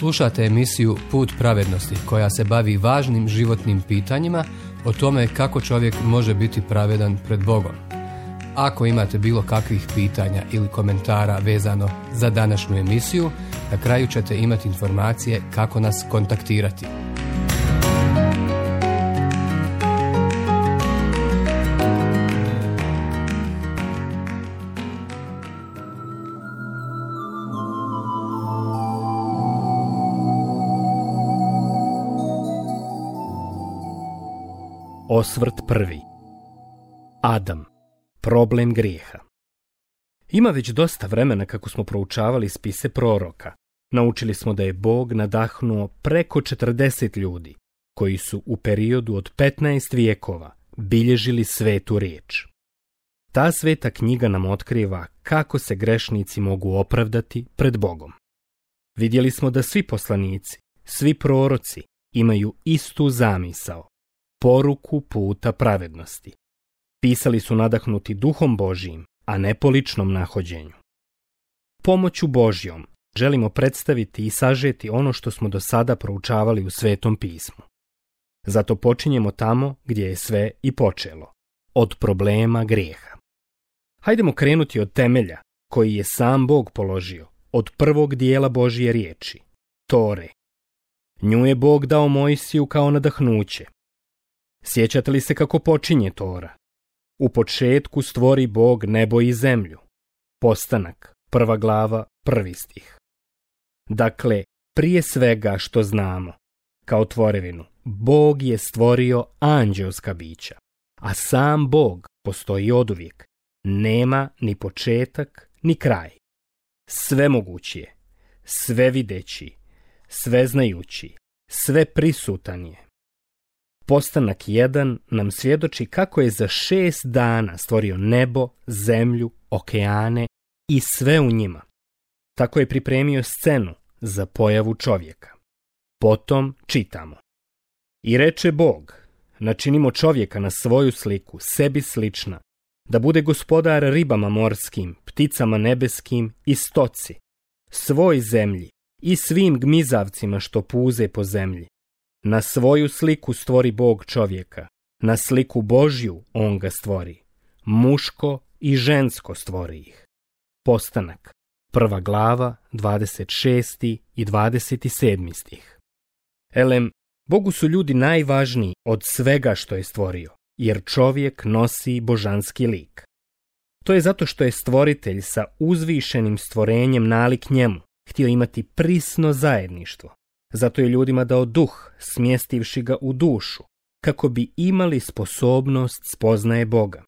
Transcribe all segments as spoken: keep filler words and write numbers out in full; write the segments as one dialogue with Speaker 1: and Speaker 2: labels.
Speaker 1: Slušate emisiju Put pravednosti koja se bavi važnim životnim pitanjima o tome kako čovjek može biti pravedan pred Bogom. Ako imate bilo kakvih pitanja ili komentara vezano za današnju emisiju, na kraju ćete imati informacije kako nas kontaktirati.
Speaker 2: Osvrt prvi. Adam. Problem grijeha. Ima već dosta vremena kako smo proučavali spise proroka. Naučili smo da je Bog nadahnuo preko četrdeset ljudi, koji su u periodu od petnaest vijekova bilježili svetu riječ. Ta sveta knjiga nam otkriva kako se grešnici mogu opravdati pred Bogom. Vidjeli smo da svi poslanici, svi proroci imaju istu zamisao, poruku puta pravednosti. Pisali su nadahnuti Duhom Božijim, a ne po ličnom nahođenju. Pomoću Božjom želimo predstaviti i sažeti ono što smo do sada proučavali u Svetom pismu. Zato počinjemo tamo gdje je sve i počelo, od problema grijeha. Hajdemo krenuti od temelja koji je sam Bog položio, od prvog dijela Božje riječi, Tore. Nju je Bog dao Mojsiju kao nadahnuće. Sjećate li se kako počinje Tora? U početku stvori Bog nebo i zemlju. Postanak, prva glava, prvi stih. Dakle, prije svega što znamo, kao tvorevinu, Bog je stvorio anđelska bića, a sam Bog postoji oduvijek. Nema ni početak, ni kraj. Svemogući je, svevideći, sveznajući, sve prisutan je. Postanak jedan nam svjedoči kako je za šest dana stvorio nebo, zemlju, okeane i sve u njima. Tako je pripremio scenu za pojavu čovjeka. Potom čitamo. I reče Bog, načinimo čovjeka na svoju sliku, sebi slična, da bude gospodar ribama morskim, pticama nebeskim i stoci, svoj zemlji i svim gmizavcima što puze po zemlji. Na svoju sliku stvori Bog čovjeka, na sliku Božju on ga stvori, muško i žensko stvori ih. Postanak, prva glava, dvadeset šesti i dvadeset sedmi stih. Elem, Bogu su ljudi najvažniji od svega što je stvorio, jer čovjek nosi božanski lik. To je zato što je stvoritelj sa uzvišenim stvorenjem nalik njemu htio imati prisno zajedništvo. Zato je ljudima dao duh, smjestivši ga u dušu, kako bi imali sposobnost spoznaje Boga.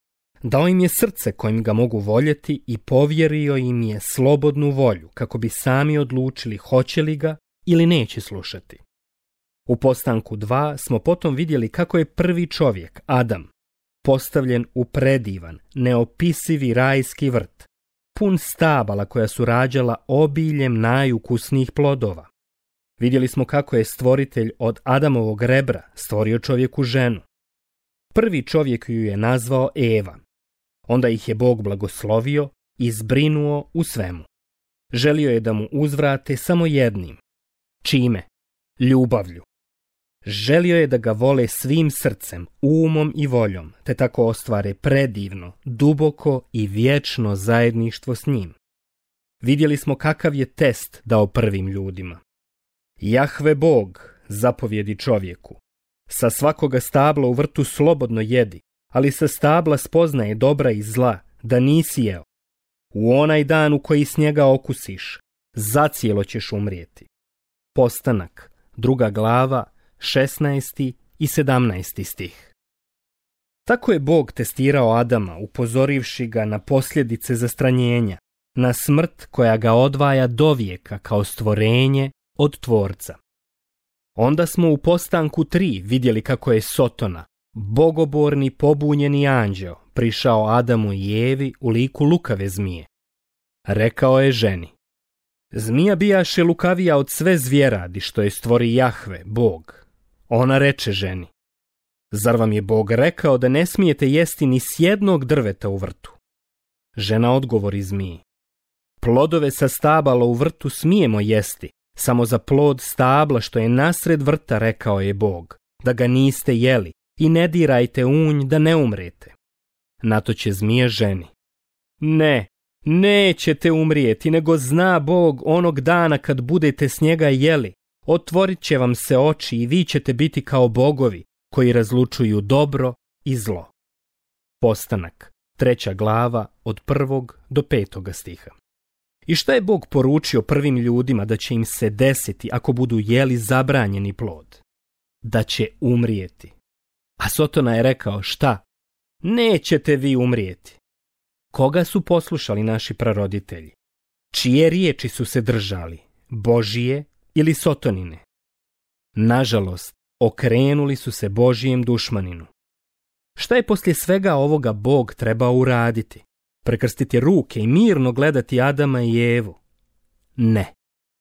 Speaker 2: Dao im je srce kojim ga mogu voljeti i povjerio im je slobodnu volju, kako bi sami odlučili hoće li ga ili neće slušati. U postanku dva smo potom vidjeli kako je prvi čovjek, Adam, postavljen u predivan, neopisivi rajski vrt, pun stabala koja su rađala obiljem najukusnijih plodova. Vidjeli smo kako je stvoritelj od Adamovog rebra stvorio čovjeku ženu. Prvi čovjek ju je nazvao Eva. Onda ih je Bog blagoslovio i zbrinuo u svemu. Želio je da mu uzvrate samo jednim. Čime? Ljubavlju. Želio je da ga vole svim srcem, umom i voljom, te tako ostvare predivno, duboko i vječno zajedništvo s njim. Vidjeli smo kakav je test dao prvim ljudima. Jahve Bog zapovjedi čovjeku. Sa svakoga stabla u vrtu slobodno jedi, ali sa stabla spoznaje dobra i zla, da nisi jeo. U onaj dan u koji s njega okusiš, zacijelo ćeš umrijeti. Postanak, druga glava, šesnaesti i sedamnaesti stih. Tako je Bog testirao Adama, upozorivši ga na posljedice zastranjenja, na smrt koja ga odvaja dovijeka kao stvorenje od Tvorca. Onda smo u postanku tri vidjeli kako je Sotona, bogoborni pobunjeni anđeo, prišao Adamu i Evi u liku lukave zmije. Rekao je ženi: Zmija bijaše lukavija od sve zvjeradi što je stvori Jahve, Bog. Ona reče ženi: Zar vam je Bog rekao da ne smijete jesti ni s jednog drveta u vrtu? Žena odgovori zmiji: Plodove sa stabala u vrtu smijemo jesti, Samo za plod stabla što je nasred vrta rekao je Bog, da ga niste jeli i ne dirajte unj da ne umrete. Na to će zmija ženi: Ne, nećete umrijeti, nego zna Bog onog dana kad budete s njega jeli, otvorit će vam se oči i vi ćete biti kao bogovi koji razlučuju dobro i zlo. Postanak, treća glava od prvog do petoga stiha. I šta je Bog poručio prvim ljudima da će im se desiti ako budu jeli zabranjeni plod? Da će umrijeti. A Sotona je rekao: šta? Nećete vi umrijeti. Koga su poslušali naši praroditelji? Čije riječi su se držali? Božije ili Sotonine? Nažalost, okrenuli su se Božijem dušmaninu. Šta je poslije svega ovoga Bog trebao uraditi? Prekrstiti ruke i mirno gledati Adama i Evu? Ne.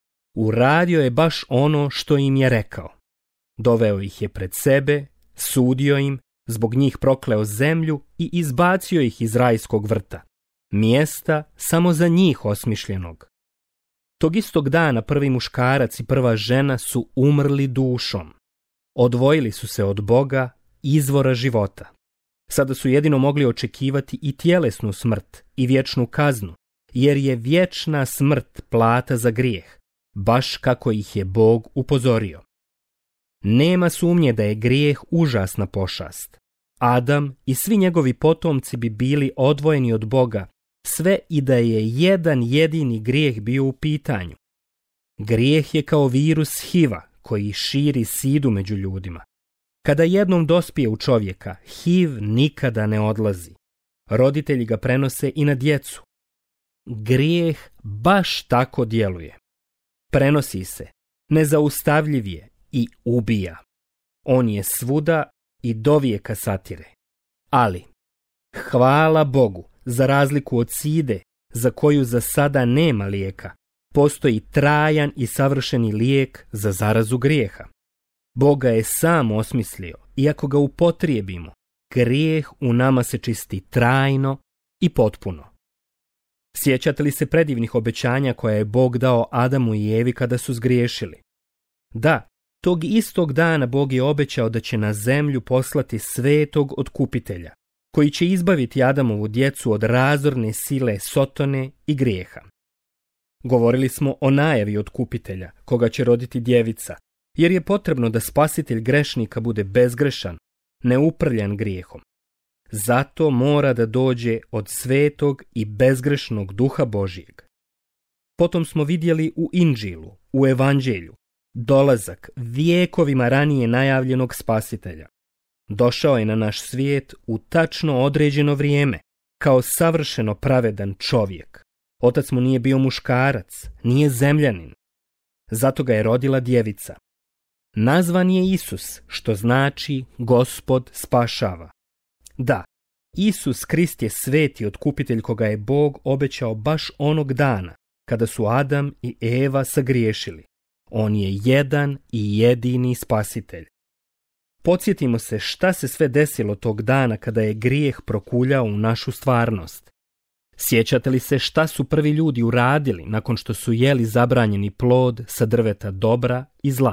Speaker 2: Uradio je baš ono što im je rekao. Doveo ih je pred sebe, sudio im, zbog njih prokleo zemlju i izbacio ih iz rajskog vrta, mjesta samo za njih osmišljenog. Tog istog dana prvi muškarac i prva žena su umrli dušom. Odvojili su se od Boga, izvora života. Sada su jedino mogli očekivati i tjelesnu smrt i vječnu kaznu, jer je vječna smrt plata za grijeh, baš kako ih je Bog upozorio. Nema sumnje da je grijeh užasna pošast. Adam i svi njegovi potomci bi bili odvojeni od Boga, sve i da je jedan jedini grijeh bio u pitanju. Grijeh je kao virus HIV-a koji širi sidu među ljudima. Kada jednom dospije u čovjeka, H I V nikada ne odlazi. Roditelji ga prenose i na djecu. Grijeh baš tako djeluje. Prenosi se, nezaustavljiv je i ubija. On je svuda i dovijeka satire. Ali, hvala Bogu, za razliku od side, za koju za sada nema lijeka, postoji trajan i savršeni lijek za zarazu grijeha. Bog ga je sam osmislio i ako ga upotrijebimo, grijeh u nama se čisti trajno i potpuno. Sjećate li se predivnih obećanja koja je Bog dao Adamu i Evi kada su zgriješili? Da, tog istog dana Bog je obećao da će na zemlju poslati svetog otkupitelja, koji će izbaviti Adamovu djecu od razorne sile Sotone i grijeha. Govorili smo o najavi otkupitelja, koga će roditi djevica, jer je potrebno da spasitelj grešnika bude bezgrešan, neuprljan grijehom. Zato mora da dođe od svetog i bezgrešnog Duha Božijeg. Potom smo vidjeli u Inđilu, u Evanđelju, dolazak vijekovima ranije najavljenog spasitelja. Došao je na naš svijet u tačno određeno vrijeme, kao savršeno pravedan čovjek. Otac mu nije bio muškarac, nije zemljanin. Zato ga je rodila djevica. Nazvan je Isus, što znači Gospod spašava. Da, Isus Krist je sveti otkupitelj koga je Bog obećao baš onog dana, kada su Adam i Eva sagriješili. On je jedan i jedini spasitelj. Podsjetimo se šta se sve desilo tog dana kada je grijeh prokuljao u našu stvarnost. Sjećate li se šta su prvi ljudi uradili nakon što su jeli zabranjeni plod sa drveta dobra i zla?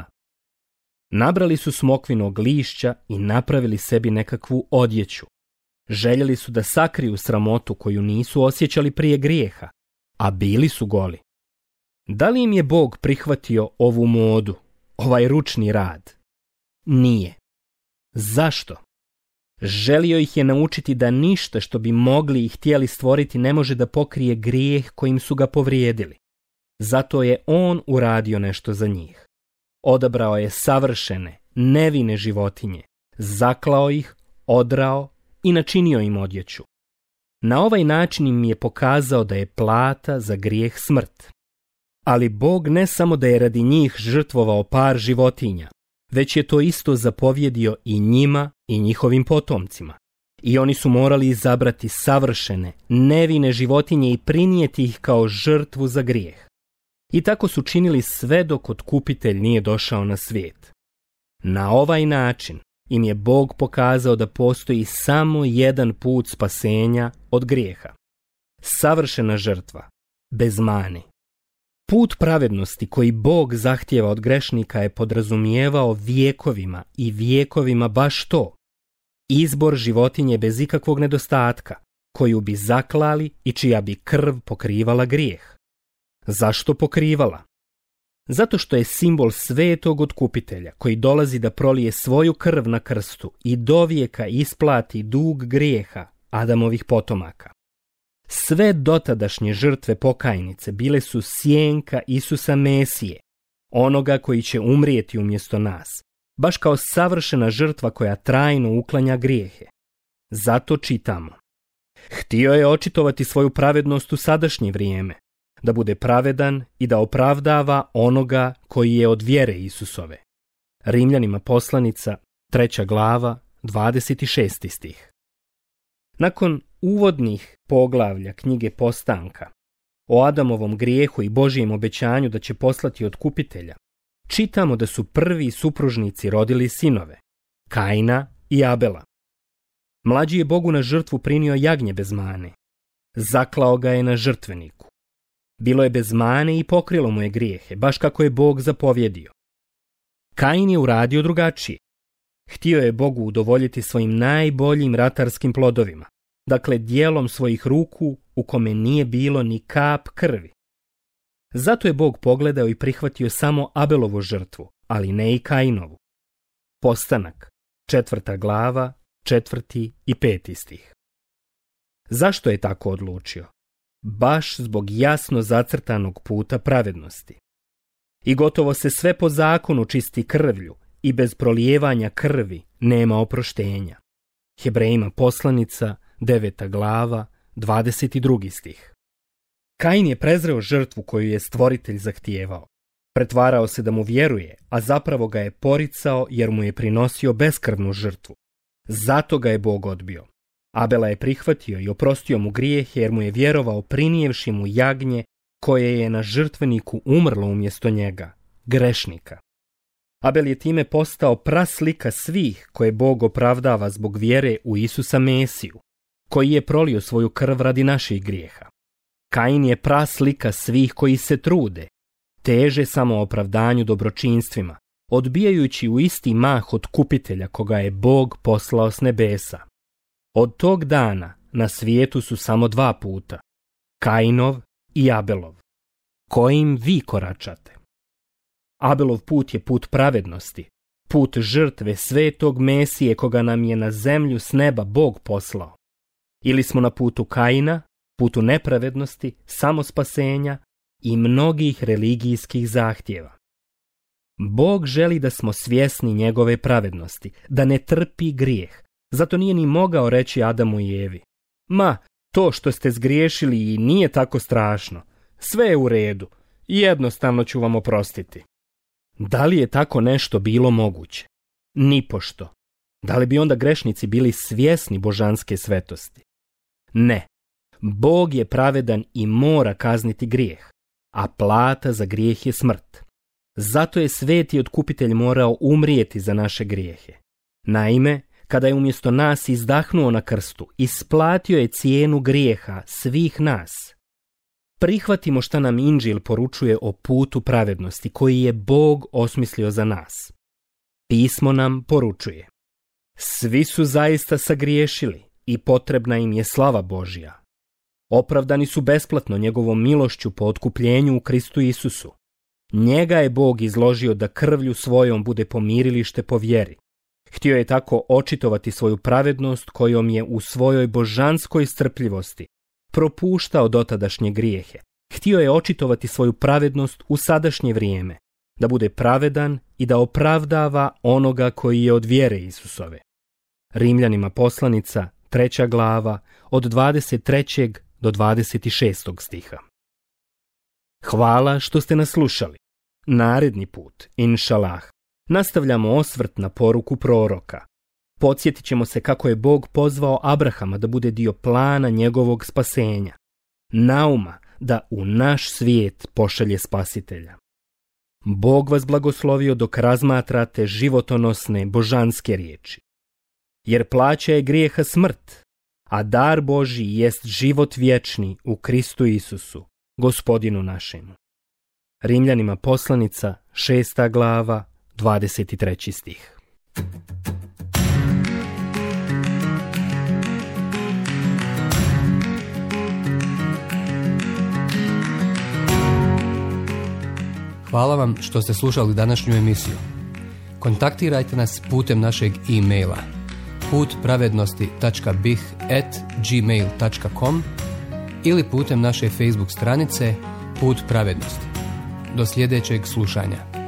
Speaker 2: Nabrali su smokvinog lišća i napravili sebi nekakvu odjeću. Željeli su da sakriju sramotu koju nisu osjećali prije grijeha, a bili su goli. Da li im je Bog prihvatio ovu modu, ovaj ručni rad? Nije. Zašto? Želio ih je naučiti da ništa što bi mogli i htjeli stvoriti ne može da pokrije grijeh kojim su ga povrijedili. Zato je on uradio nešto za njih. Odabrao je savršene, nevine životinje, zaklao ih, odrao i načinio im odjeću. Na ovaj način im je pokazao da je plata za grijeh smrt. Ali Bog ne samo da je radi njih žrtvovao par životinja, već je to isto zapovjedio i njima i njihovim potomcima. I oni su morali izabrati savršene, nevine životinje i prinijeti ih kao žrtvu za grijeh. I tako su činili sve dok otkupitelj nije došao na svijet. Na ovaj način im je Bog pokazao da postoji samo jedan put spasenja od grijeha. Savršena žrtva, bez mane. Put pravednosti koji Bog zahtijeva od grešnika je podrazumijevao vijekovima i vijekovima baš to. Izbor životinje bez ikakvog nedostatka, koju bi zaklali i čija bi krv pokrivala grijeh. Zašto pokrivala? Zato što je simbol svetog otkupitelja koji dolazi da prolije svoju krv na krstu i dovijeka isplati dug grijeha Adamovih potomaka. Sve dotadašnje žrtve pokajnice bile su sjenka Isusa Mesije, onoga koji će umrijeti umjesto nas, baš kao savršena žrtva koja trajno uklanja grijehe. Zato čitamo: htio je očitovati svoju pravednost u sadašnje vrijeme, da bude pravedan i da opravdava onoga koji je od vjere Isusove. Rimljanima poslanica, treća glava, dvadeset šesti stih. Nakon uvodnih poglavlja knjige Postanka o Adamovom grijehu i Božijem obećanju da će poslati otkupitelja, čitamo da su prvi supružnici rodili sinove, Kaina i Abela. Mlađi je Bogu na žrtvu prinio jagnje bez mane. Zaklao ga je na žrtveniku. Bilo je bez mane i pokrilo mu je grijehe, baš kako je Bog zapovjedio. Kain je uradio drugačije. Htio je Bogu udovoljiti svojim najboljim ratarskim plodovima, dakle dijelom svojih ruku u kome nije bilo ni kap krvi. Zato je Bog pogledao i prihvatio samo Abelovu žrtvu, ali ne i Kainovu. Postanak, četvrta glava, četvrti i peti stih. Zašto je tako odlučio? Baš zbog jasno zacrtanog puta pravednosti. I gotovo se sve po zakonu čisti krvlju i bez prolijevanja krvi nema oproštenja. Hebrejima poslanica, deveta glava, dvadeset drugi stih. Kain je prezreo žrtvu koju je stvoritelj zahtijevao. Pretvarao se da mu vjeruje, a zapravo ga je poricao jer mu je prinosio beskrvnu žrtvu. Zato ga je Bog odbio. Abela je prihvatio i oprostio mu grijehe jer mu je vjerovao prinijevši mu jagnje koje je na žrtveniku umrlo umjesto njega, grešnika. Abel je time postao praslika svih koje Bog opravdava zbog vjere u Isusa Mesiju, koji je prolio svoju krv radi naših grijeha. Kain je praslika svih koji se trude, teže samo opravdanju dobročinstvima, odbijajući u isti mah otkupitelja koga je Bog poslao s nebesa. Od tog dana na svijetu su samo dva puta, Kainov i Abelov. Kojim vi koračate? Abelov put je put pravednosti, put žrtve svetog Mesije koga nam je na zemlju s neba Bog poslao. Ili smo na putu Kaina, putu nepravednosti, samospasenja i mnogih religijskih zahtjeva. Bog želi da smo svjesni njegove pravednosti, da ne trpi grijeh. Zato nije ni mogao reći Adamu i Evi: ma, to što ste zgriješili i nije tako strašno. Sve je u redu. Jednostavno ću vam oprostiti. Da li je tako nešto bilo moguće? Nipošto. Da li bi onda grešnici bili svjesni božanske svetosti? Ne. Bog je pravedan i mora kazniti grijeh, a plata za grijeh je smrt. Zato je sveti otkupitelj morao umrijeti za naše grijehe. Naime, kada je umjesto nas izdahnuo na krstu, isplatio je cijenu grijeha svih nas. Prihvatimo šta nam Inđil poručuje o putu pravednosti koji je Bog osmislio za nas. Pismo nam poručuje: svi su zaista sagriješili i potrebna im je slava Božja. Opravdani su besplatno njegovom milošću po otkupljenju u Kristu Isusu. Njega je Bog izložio da krvlju svojom bude pomirilište po vjeri. Htio je tako očitovati svoju pravednost kojom je u svojoj božanskoj strpljivosti propuštao dotadašnje grijehe. Htio je očitovati svoju pravednost u sadašnje vrijeme, da bude pravedan i da opravdava onoga koji je od vjere Isusove. Rimljanima poslanica, treća glava, od dvadeset trećeg do dvadeset šestog stiha. Hvala što ste nas slušali. Naredni put, inšalah, nastavljamo osvrt na poruku proroka. Podsjetit ćemo se kako je Bog pozvao Abrahama da bude dio plana njegovog spasenja. Nauma da u naš svijet pošalje spasitelja. Bog vas blagoslovio dok razmatrate životonosne božanske riječi. Jer plaća je grijeha smrt, a dar Božji jest život vječni u Kristu Isusu, Gospodinu našemu. Rimljanima poslanica, šesta glava, dvadeset treći stih.
Speaker 1: Hvala vam što ste slušali današnju emisiju. Kontaktirajte nas putem našeg e-maila put pravednosti tačka b i h at gmail tačka com ili putem naše Facebook stranice Put pravednosti. Do sljedećeg slušanja.